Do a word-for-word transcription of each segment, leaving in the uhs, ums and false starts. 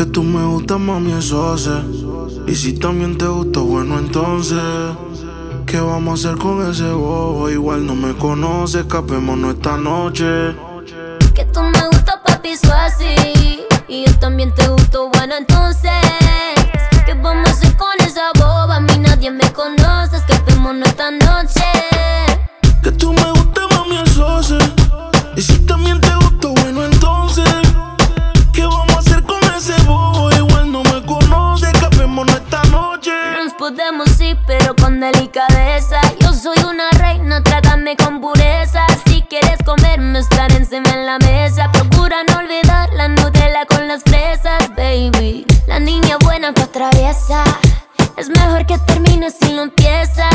Que tú me gustas, mami, eso sé. Y si también te gusta, bueno, entonces ¿qué vamos a hacer con ese bobo? Igual no me conoce, escapémonos esta noche. Que tú me gustas, papi, eso así. Y yo también te gusto, bueno, entonces ¿qué vamos a hacer con esa boba? A mí nadie me conoce, escapémonos esta noche. Que tú me gustas, mami, eso sé. Y si también te gusto, bueno, entonces ¿qué vamos a hacer con ese bobo? Igual no me conoce, escapémonos esta noche. Nos podemos ir, pero con delicadeza. Yo soy una reina, trátame con pureza. Si quieres comerme, estar encima en la mesa. Procura no olvidar la Nutella con las fresas, baby. La niña buena que atraviesa. Es mejor que termines si lo empiezas.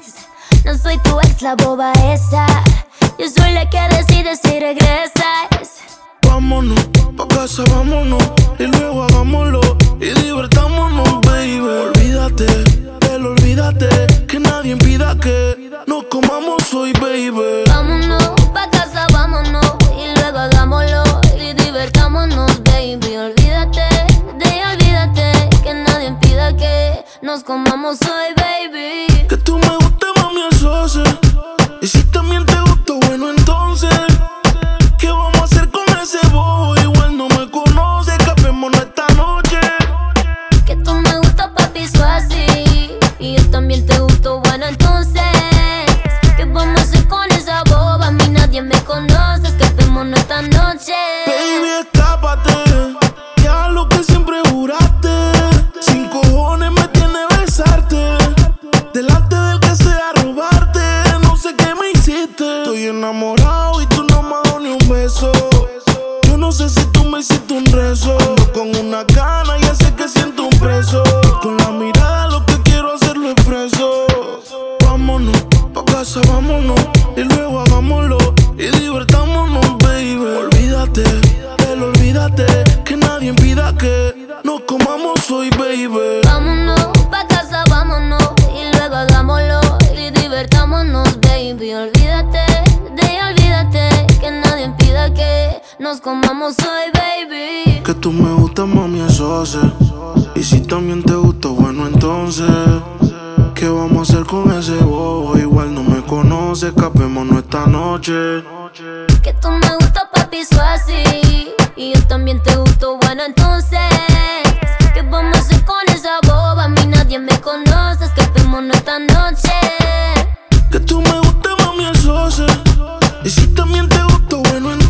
No soy tu ex, la boba esa. Yo soy la que decide si regresas. Vámonos, pa' casa vámonos. Y luego hagámoslo y divertámonos, baby. Olvídate, pero olvídate. Que nadie impida que nos comamos hoy, baby. Vámonos, pa' casa vámonos. Y luego hagámoslo y divertámonos, baby. Olvídate, de olvídate. Que nadie impida que nos comamos hoy, baby. Que tú me gustes, mami, eso sé. Y si también te gusto, bueno, entonces ¿qué vamos a hacer con ese bobo? Igual no me conoce, escapémonos esta noche. Que tú me gustas, papi, eso así. Y yo también te gusto, bueno, entonces ¿qué vamos a hacer con esa boba? A mí nadie me conoce, escapémonos esta noche. Baby, escápate, ya lo que siempre juraste. Sin cojones me tiene besarte. Delante del que sea robarte. No sé qué me hiciste. Estoy enamorado y tú no me has dado ni un beso. Yo no sé si tú me hiciste un rezo. Ando con una gana, ya sé que siento un preso. Con la mirada lo que quiero hacerlo expreso. Vámonos, pa' casa vámonos. Y luego hagámoslo y divertámonos, baby. Olvídate, pero olvídate. Que nadie impida que nos comamos hoy, baby. Vámonos, pa' casa vámonos. Y luego hagámoslo y divertámonos, baby. Olvídate, de olvídate. Que nadie impida que nos comamos hoy, baby. Que tú me gustas, mami, eso sé. Y si también te gusta, bueno, entonces ¿qué vamos a hacer con ese bobo? Igual no me conoce, escapémonos esta noche. Que tú me gustas, papi, eso así. Y yo también te gusto, bueno, entonces ¿qué vamos a hacer con esa boba? A mí nadie me conoce, escapémonos esta noche. Que tú me gustas, mami, eso sé. Y si también te gusta, bueno, entonces